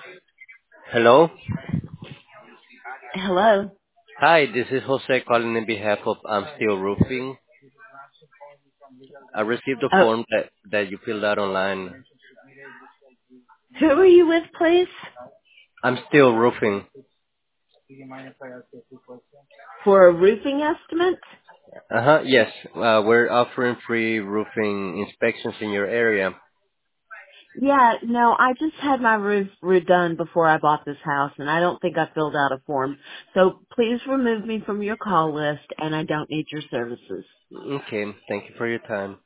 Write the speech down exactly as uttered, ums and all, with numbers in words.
Hello. Hello. Hi, this is Jose calling on behalf of I'm Still Roofing. I received a Oh, form that, that you filled out online. who are you with, please? I'm Still Roofing. For a roofing estimate? Uh-huh, yes. Uh, we're offering free roofing inspections in your area. Yeah, no, I just had my roof redone before I bought this house, and I don't think I filled out a form. So please remove me from your call list, and I don't need your services. Okay, thank you for your time.